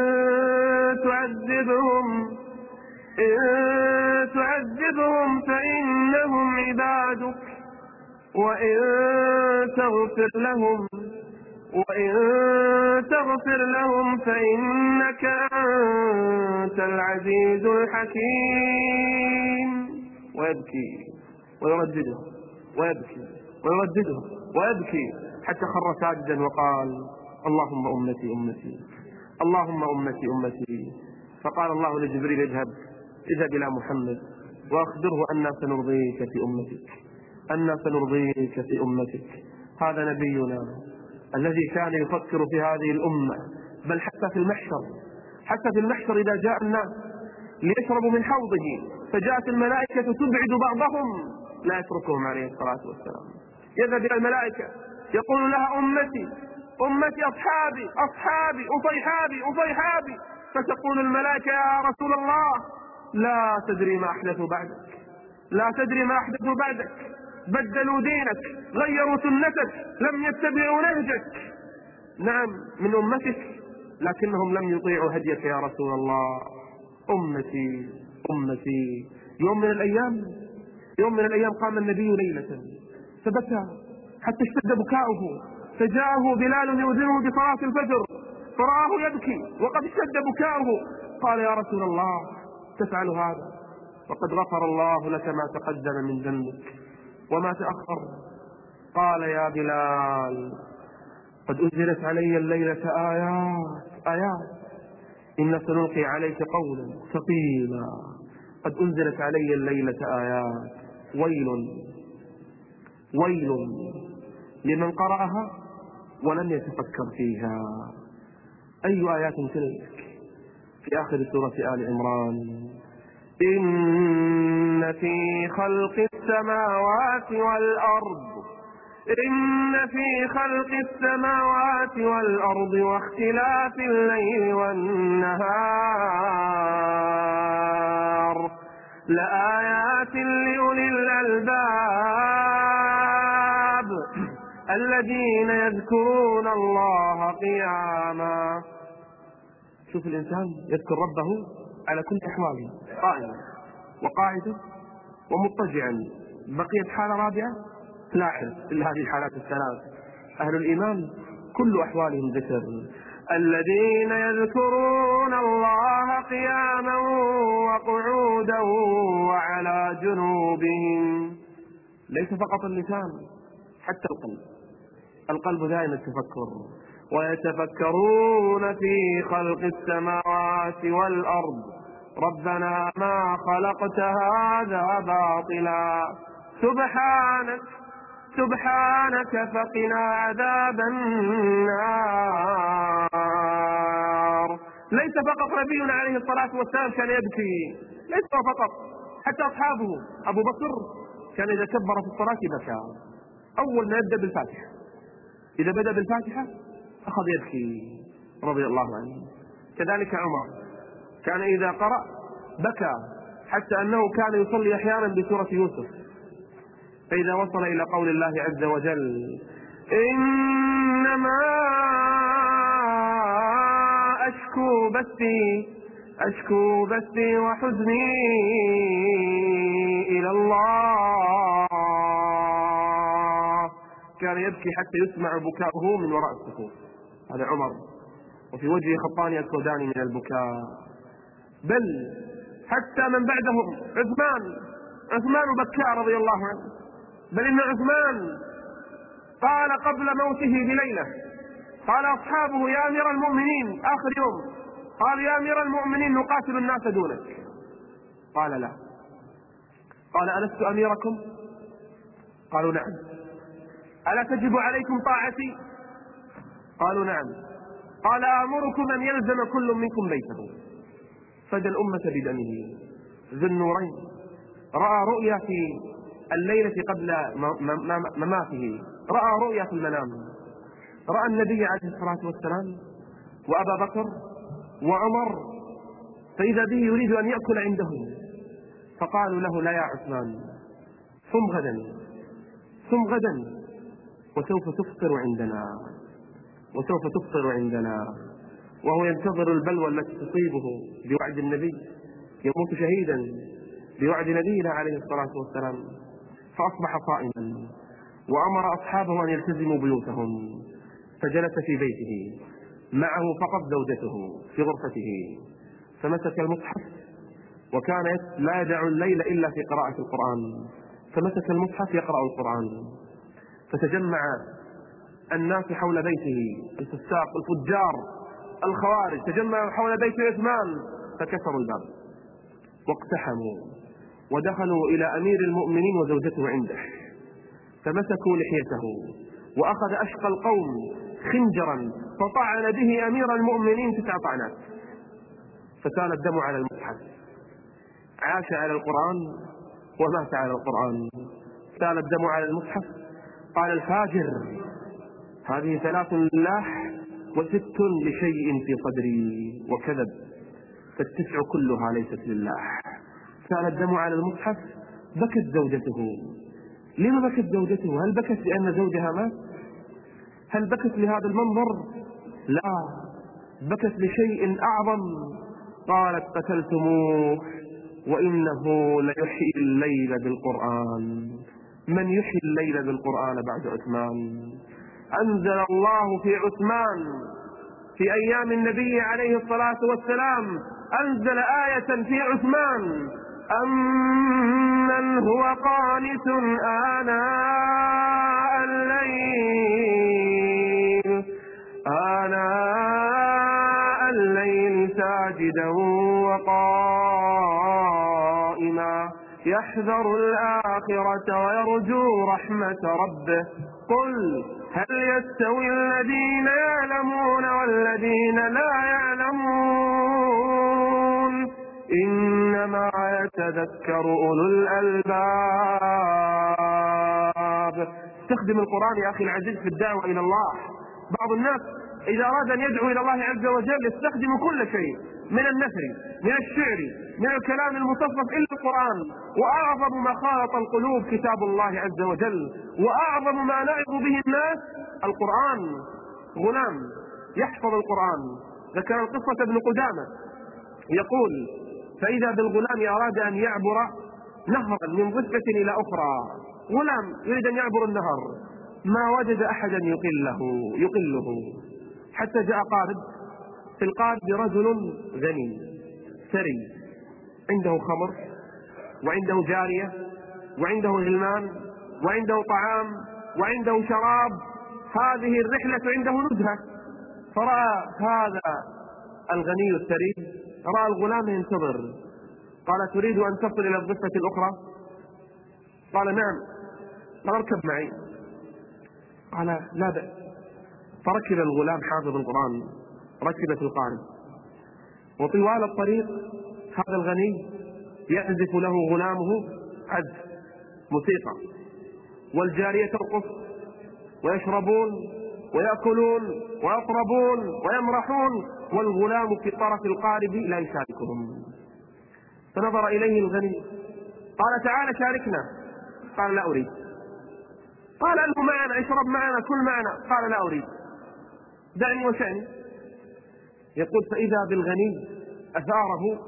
تعذبهم إن تعذبهم فإنهم عبادك وإن تغفر لهم وإن تغفر لهم فإنك أنت العزيز الحكيم. ويبكي ويردده ويبكي ويردده ويبكي حتى خر ساجدا وقال: اللهم أمتي أمتي اللهم أمتي أمتي. فقال الله لجبريل: اذهب اذهب إلى محمد وأخبره أنا سنرضيك في أمتك أنا سنرضيك في أمتك. هذا نبينا الذي كان يفكر في هذه الأمة، بل حتى في المحشر حتى في المحشر إذا جاء الناس ليشربوا من حوضه، فجاءت الملائكة تبعد بعضهم لا يتركهم عليه الصلاة والسلام. يذهب إلى الملائكة يقول لها أمتي أمتي أصحابي أصحابي أصيحابي أصيحابي، فتقول الملائكة يا رسول الله لا تدري ما أحدثوا بعدك، لا تدري ما أحدثوا بعدك، بدلوا دينك، غيروا سنتك، لم يتبعوا نهجك. نعم من أمتك لكنهم لم يطيعوا هديك يا رسول الله. أمتي أمتي. يوم من الأيام يوم من الأيام قام النبي ليلة فبكى حتى اشتد بكاؤه، فجاءه بلال يؤذنه بصلاة الفجر فرآه يبكي وقد اشتد بكاؤه، قال يا رسول الله تفعل هذا وقد غفر الله لك ما تقدم من ذنبك وما تأخر. قال يا بلال قد أنزلت علي الليلة آيات آيات إن سنلقي عليك قولا ثقيلا. قد أنزلت علي الليلة آيات ويل ويل لمن قرأها ولم يتفكر فيها. أي آيات تلك؟ في آخر سورة آل عمران إن في خلق السماوات والأرض إن في خلق السماوات والأرض واختلاف الليل والنهار لآيات لأولي الألباب الذين يذكرون الله قياما. شوف الإنسان يذكر ربه على كل أحواله، قائما وقاعدا ومضطجعا. بقيت حالة رابعة لا أعرف إلا هذه الحالات الثلاث. أهل الإيمان كل أحوالهم ذكر. الذين يذكرون الله قياما وقعودا وعلى جنوبهم. ليس فقط اللسان حتى القلب، القلب دائما التفكر. ويتفكرون في خلق السماوات والأرض ربنا ما خلقت هذا باطلا سبحانك سبحانك فقنا عذاب النار. ليس فقط نبينا عليه الصلاة والسلام كان يبكي، ليس فقط، حتى أصحابه. أبو بكر كان إذا كبر في الصلاة بكى أول ما يبدأ بالفاتحة، إذا بدأ بالفاتحة أخذ يبكي رضي الله عنه. كذلك عمر كان إذا قرأ بكى، حتى أنه كان يصلي أحيانا بسورة يوسف، فإذا وصل إلى قول الله عز وجل إنما أشكو بثي أشكو بثي وحزني إلى الله، كان يبكي حتى يسمع بكاؤه من وراء الصفوف. هذا عمر، وفي وجهه خطان يسودان من البكاء. بل حتى من بعدهم عثمان عثمان بكى رضي الله عنه. بل إن عثمان قال قبل موته بليلة، قال أصحابه يا أمير المؤمنين آخر يوم، قال يا أمير المؤمنين نقاتل الناس دونك. قال لا. قال ألست أميركم؟ قالوا نعم. ألا تجب عليكم طاعتي؟ قالوا نعم. قال آمركم أن يلزم كل منكم بيته. فدى الأمة بدمه. ذو النورين رأى رؤيا في الليلة قبل مماته، رأى رؤيا في المنام، رأى النبي عليه الصلاة والسلام وأبا بكر وعمر، فإذا به يريد أن يأكل عندهم، فقالوا له لا يا عثمان صم غدا صم غدا وسوف تفطر عندنا وسوف تفطر عندنا. وهو ينتظر البلوى التي تصيبه بوعد النبي، يموت شهيدا بوعد نبينا عليه الصلاة والسلام. فأصبح صائما وأمر أصحابه أن يلتزموا بيوتهم، فجلس في بيته معه فقط زوجته في غرفته، فمسك المصحف، وكان لا يدع الليل إلا في قراءة القرآن، فمسك المصحف يقرأ القرآن. فتجمع الناس حول بيته، الفساق الفجار الخوارج تجمعوا حول بيت عثمان، فكسروا الباب واقتحموا ودخلوا إلى أمير المؤمنين وزوجته عنده، فمسكوا لحيته وأخذ أشقى القوم خنجرا فطعن به أمير المؤمنين تسع طعنات، فسال الدم على المصحف عاش على القرآن ومات على القرآن. سال الدم على المصحف، قال الفاجر هذه ثلاث لله وست لشيء في صدري، وكذب، فالتسع كلها ليست لله. سال الدم على المصحف، بكت زوجته. لما بكت زوجته؟ هل بكت لأن زوجها مات؟ هل بكت لهذا المنظر؟ لا، بكت لشيء أعظم. قالت قتلتموه وإنه ليحيي الليل بالقرآن. من يحيي الليل بالقرآن بعد عثمان؟ أنزل الله في عثمان في أيام النبي عليه الصلاة والسلام، أنزل آية في عثمان: أمن هو قانت آناء الليل آناء الليل ساجدا وقائما يحذر الآخرة ويرجو رحمة ربه. قل هل يستوي الذين يعلمون والذين لا يعلمون؟ إنما يتذكر أولو الألباب. استخدم القرآن يا أخي العزيز في الدعوة إلى الله. بعض الناس إذا أراد أن يدعو إلى الله عز وجل يستخدم كل شيء من النثر، من الشعر، من الكلام المصفف إلا القرآن. وأعظم ما خالط القلوب كتاب الله عز وجل، وأعظم ما لعب به الناس القرآن. غلام يحفظ القرآن. ذكر القصة ابن قدامة يقول: فإذا بالغلام أراد أن يعبر نهرا من ضفة إلى أخرى. غلام يريد أن يعبر النهر، ما وجد أحدا يقله يقله حتى جاء قارب. في القارب رجل غني ثري، عنده خمر وعنده جارية وعنده غلمان وعنده طعام وعنده شراب. هذه الرحلة عنده نزهة. فرأى هذا الغني الثري، رأى الغلام ينتظر، قال: تريد أن تصل إلى الضفة الأخرى؟ قال: نعم. قال: اركب معي. قال: لا بأس. فركب الغلام حافظ القرآن، ركب في القارب، وطوال الطريق هذا الغني يعزف له غلامه عزف موسيقى، والجارية ترقص ويشربون ويأكلون ويطربون ويمرحون، والغلام في طرف القارب لا يشاركهم. فنظر إليه الغني قال: تعال شاركنا. قال: لا أريد. قال: أنه معنا، اشرب معنا، كل معنا. قال: لا أريد، دعني وشأني. يقول: فإذا بالغني أثاره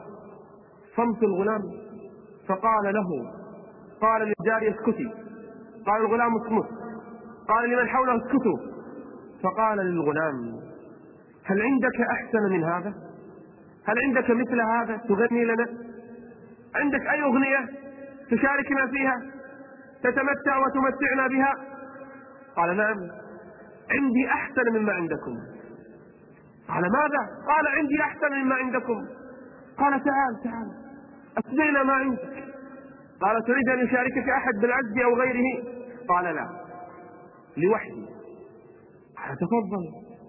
صمت الغلام، فقال له، قال للجارية: اسكتي. قال الغلام: اسكت. قال لمن حوله: اسكتوا. فقال للغلام: هل عندك أحسن من هذا؟ هل عندك مثل هذا تغني لنا؟ عندك أي أغنية تشاركنا فيها، تتمتع وتمتعنا بها؟ قال: نعم، عندي أحسن مما عندكم. قال: ماذا؟ قال: عندي أحسن مما عندكم. قال: تعال تعال أسمعنا ما عندك. قال: تريد أن يشاركك أحد بالعزف أو غيره؟ قال: لا، لوحدي. قال: تفضل.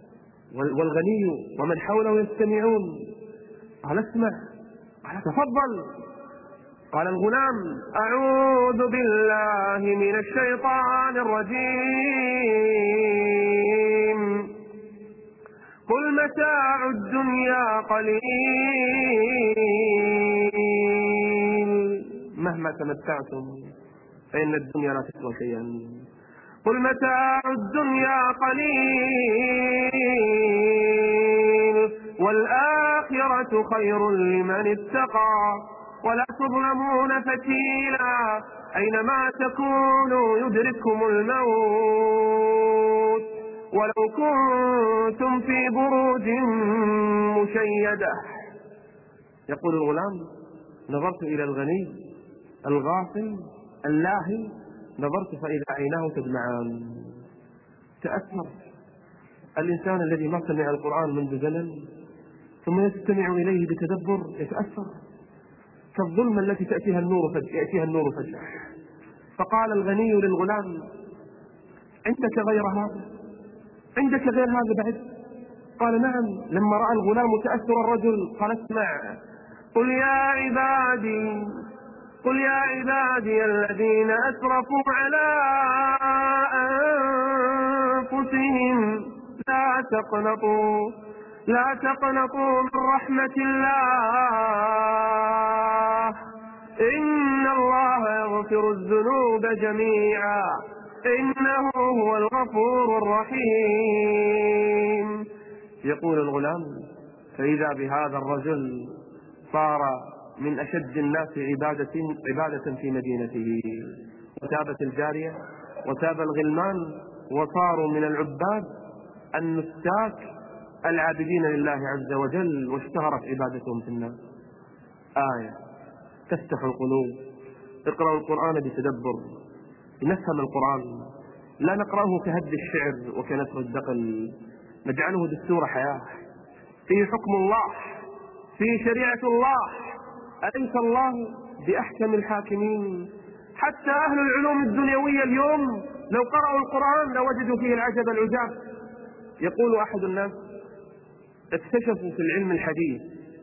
والغني ومن حوله يستمعون. قال: اسمع. قال: تفضل. قال الغلام: أعوذ بالله من الشيطان الرجيم. قل متاع الدنيا قليل مهما تمتعتم فإن الدنيا لا تسوى شيئا. قل متاع الدنيا قليل والآخرة خير لمن اتقى ولا تظلمون فتيلا أينما تكونوا يدرككم الموت ولو كنتم في بروج مشيدة. يقول الغلام: نظرت إلى الغني الغافل اللاهي، نظرت فإذا عيناه تدمعان. تأثر الإنسان الذي ما سمع القرآن منذ زمن ثم يستمع إليه بتدبر يتأثر كالظلمة التي تأتيها النور فجأة يأتيها النور فجأة. فقال الغني للغلام: عندك غير هذا؟ عندك غير هذا بعد؟ قال: نعم. لما رأى الغلام تأثر الرجل قال: اسمع، قل يا عبادي قل يا عبادي الذين أسرفوا على أنفسهم لا تقنطوا لا تقنطوا من رحمة الله إن الله يغفر الذنوب جميعا إنه هو الغفور الرحيم. يقول الغلام: فإذا بهذا الرجل صار من أشد الناس عبادة, عبادة في مدينته، وتابت الجارية وتاب الغلمان وصاروا من العباد النساك العابدين لله عز وجل، واشتهرت عبادتهم في الناس. آية تفتح القلوب. اقرأوا القرآن بتدبر، نفهم القرآن، لا نقرأه كهد الشعر وكنثر الدقل، نجعله دستور حياة فيه حكم الله، فيه شريعة الله. أليس الله بأحكم الحاكمين؟ حتى أهل العلوم الدنيوية اليوم لو قرأوا القرآن لوجدوا فيه العجب العجاب. يقول أحد الناس: اكتشفوا في العلم الحديث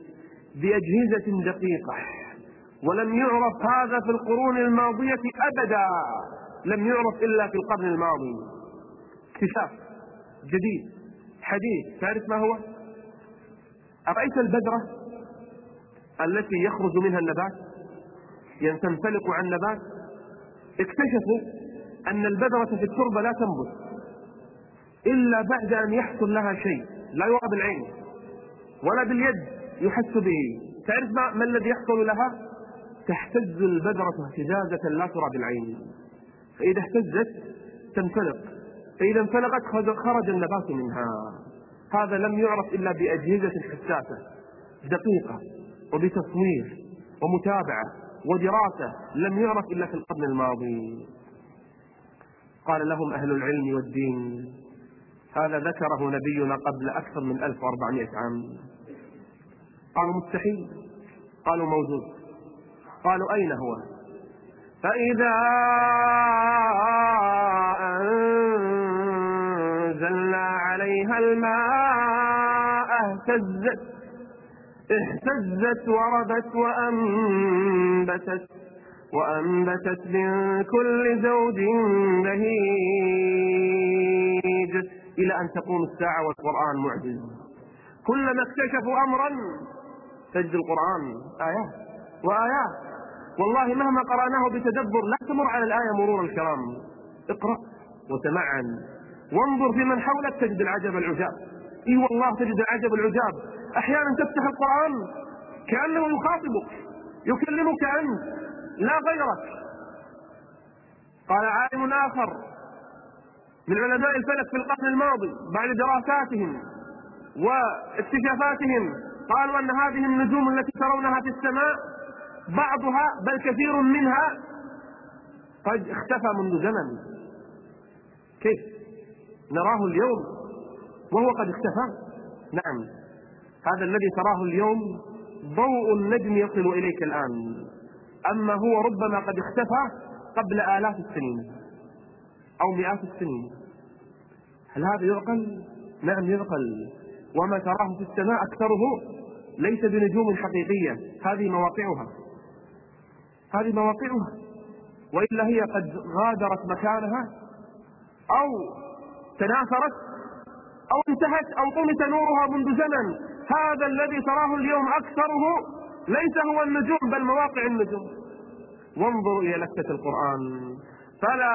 بأجهزة دقيقة ولم يعرف هذا في القرون الماضية أبدا، لم يعرف إلا في القرن الماضي. اكتشاف جديد حديث. تعرف ما هو؟ أرأيت البذرة التي يخرج منها النبات، تنفلق عن نبات؟ اكتشفوا أن البذرة في التربة لا تنبت إلا بعد أن يحصل لها شيء لا يرى بالعين ولا باليد يحس به. تعرف ما, ما الذي يحصل لها؟ تهتز البذرة اهتزازة لا ترى بالعين، فإذا اهتزت تنفلق، فإذا انفلقت خرج النبات منها. هذا لم يعرف إلا بأجهزة حساسة دقيقة وبتصوير ومتابعة ودراسة، لم يعرف إلا في القرن الماضي. قال لهم أهل العلم والدين: هذا ذكره نبينا قبل أكثر من ألف وأربعمائة عام. قالوا: مستحيل. قالوا: موجود. قالوا: أين هو؟ فإذا أنزلنا عليها الماء اهتزت اهتزت وربت وأنبتت وأنبتت من كل زوج بهيج إلى أن تقوم الساعة والقرآن معجز. كلما اكتشفوا أمرا تجد القرآن آيات وآيات. والله مهما قرأناه بتدبر لا تمر على الآية مرور الكرام. اقرأ وتمعن وانظر في من حولك تجد العجب العجاب. اي والله تجد العجب العجاب. احيانا تفتح القرآن كأنه يخاطبك يكلمك أنت لا غيرك. قال عالم آخر من علماء الفلك في القرن الماضي بعد دراساتهم واكتشافاتهم، قالوا أن هذه النجوم التي ترونها في السماء بعضها بل كثير منها قد اختفى منذ زمن. كيف نراه اليوم وهو قد اختفى؟ نعم، هذا الذي تراه اليوم ضوء النجم يصل إليك الآن، أما هو ربما قد اختفى قبل آلاف السنين أو مئات السنين. هل هذا يعقل؟ نعم يعقل. وما تراه في السماء أكثره ليس بنجوم حقيقية، هذه مواقعها هذه مواقعها وإلا هي قد غادرت مكانها أو تناثرت أو انتهت أو طمس نورها منذ زمن. هذا الذي تراه اليوم أكثره ليس هو النجوم بل مواقع النجوم. وانظروا إلى لفتة القرآن: فلا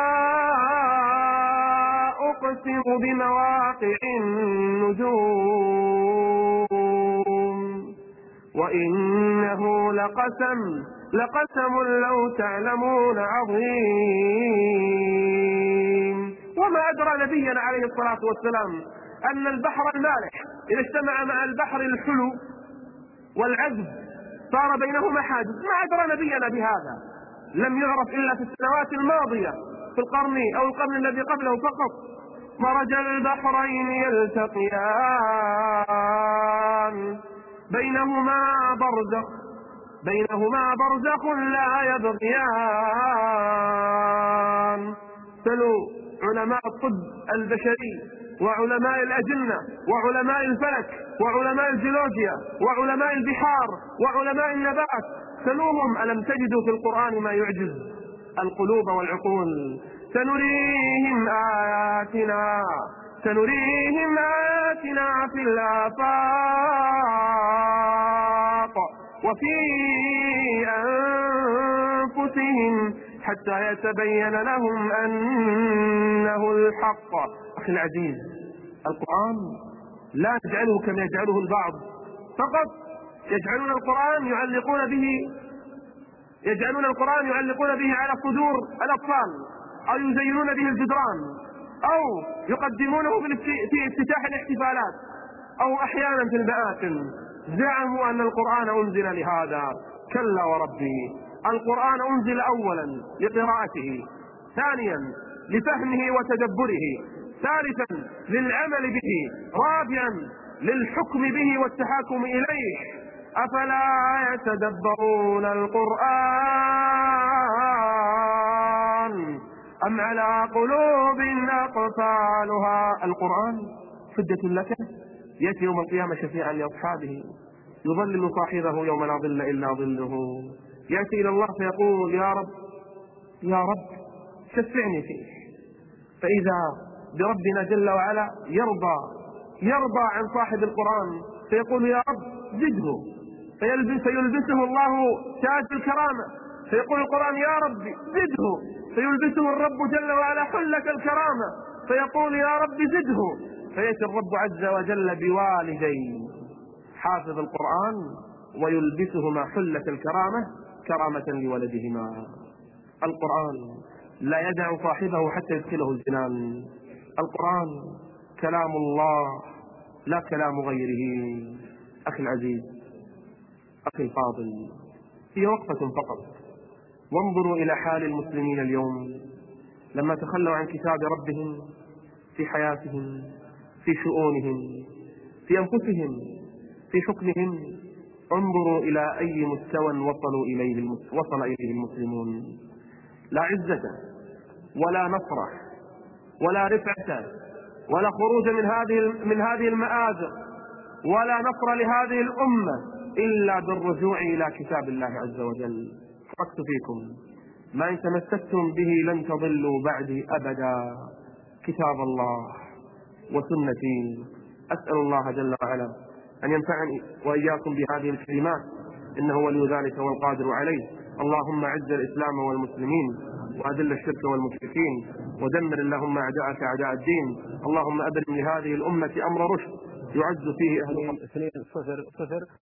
أقسم بمواقع النجوم وإنه لقسم لقسم لو تعلمون عظيم. وما أدرى نبينا عليه الصلاة والسلام أن البحر المالح إذا اجتمع مع البحر الحلو والعذب صار بينهما حاجز. ما أدرى نبينا بهذا، لم يعرف إلا في السنوات الماضية في القرن أو القرن الذي قبله فقط. مرج البحرين يلتقيان بينهما برزخ بينهما برزخ لا يبغيان. سلوا علماء الطب البشري وعلماء الأجنة وعلماء الفلك وعلماء الجيولوجيا وعلماء البحار وعلماء النبات، سلوهم ألم تجدوا في القرآن ما يعجز القلوب والعقول. سنريهم آياتنا سنريهم آياتنا في الآفاق وفي أنفسهم حتى يتبين لهم أنه الحق. أخي العزيز، القرآن لا نجعله كما يجعله البعض فقط، يجعلون القرآن يعلقون به يجعلون القرآن يعلقون به على صدور الأطفال، أو يزينون به الجدران، أو يقدمونه في افتتاح الاحتفالات، أو أحيانا في المآتم. زعموا أن القرآن أنزل لهذا. كلا وربي، القرآن أنزل أولا لقراءته، ثانيا لفهمه وتدبره، ثالثا للعمل به، رابعا للحكم به والتحاكم إليه. أفلا يتدبرون القرآن أم على قلوب أقفالها؟ القرآن حجة لك، يأتي يوم القيامة شفيعا لأصحابه، يظلل صاحبه يوم لا ظل إلا ظله. يأتي إلى الله فيقول يا رب يا رب شفعني فيه، فإذا بربنا جل وعلا يرضى يرضى عن صاحب القرآن فيقول يا رب زده، فيلبس فيلبسه الله تاج الكرامة، فيقول القرآن يا رب زده، فيلبسه الرب جل وعلا حلة الكرامة، فيقول يا رب زده، فيأتي الرب عز وجل بوالدي حافظ القرآن ويلبسهما حلة الكرامة كرامة لولدهما. القرآن لا يدع صاحبه حتى يدخله الجنان. القرآن كلام الله لا كلام غيره. أخي العزيز، أخي الفاضل، هي وقفة فقط، وانظروا إلى حال المسلمين اليوم لما تخلوا عن كتاب ربهم في حياتهم، في شؤونهم، في أنفسهم، في حكمهم. انظروا إلى أي مستوى وصلوا إليه وصل إليه المسلمون. لا عزة ولا نصر ولا رفعة ولا خروج من هذه من هذه المآزق ولا نصر لهذه الأمة إلا بالرجوع إلى كتاب الله عز وجل. تركت فيكم ما إن تمسكتم به لن تضلوا بعدي أبدا، كتاب الله وسنتي. أسأل الله جل وعلا أن ينفعني وإياكم بهذه الكلمات، إنه ولي ذلك والقادر عليه. اللهم أعز الإسلام والمسلمين وأذل الشرك والمشركين، ودمر اللهم أعداءك أعداء الدين. اللهم أبرم لهذه الأمة أمر رشد يعز فيه أهل.